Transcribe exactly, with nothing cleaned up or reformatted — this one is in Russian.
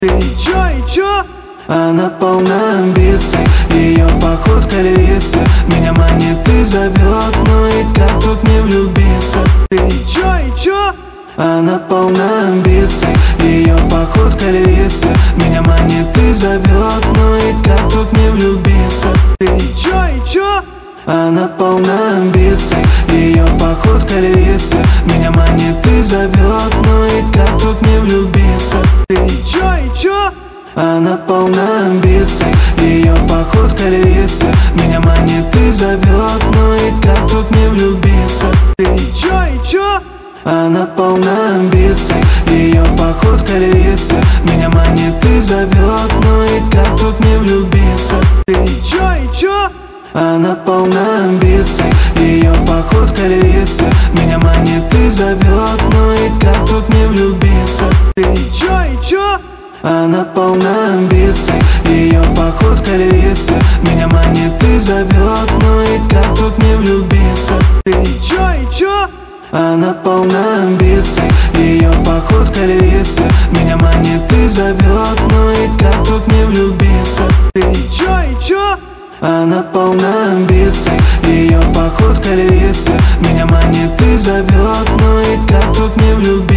Ты чё и чё? Она полна амбиций, ее походка львицы меня манит и зовет, ну и как тут не влюбиться? Ты чё и чё? Она полна амбиций, ее походка львицы меня манит и зовет, ну и как тут не влюбиться? Ты чё и чё? Она полна амбиций, ее походка львицы меня манит и зовет, ну и как тут не влюбиться? Ты чё и чё? Она полна амбиций, ее походка львицы меня манит и зовет, ну и как тут не влюбиться? Ты чё и чё? Она полна амбиций, ее походка львицы меня манит и зовет, ну и как тут не влюбиться? Ты чё и чё? Она полна амбиций, ее походка львицы меня манит и зовет, ну и как тут не влюбиться? Ты чё и чё? Она полна амбиций, ее походка львицы меня манит и зовет, ну и как тут не влюбиться? Ты чё и чё? Она полна амбиций, ее походка львицы меня манит и зовет, ну и как тут не влюбиться? Ты чё и чё? Она полна амбиций, ее походка львицы меня манит и зовет, ну и как тут не влюбиться?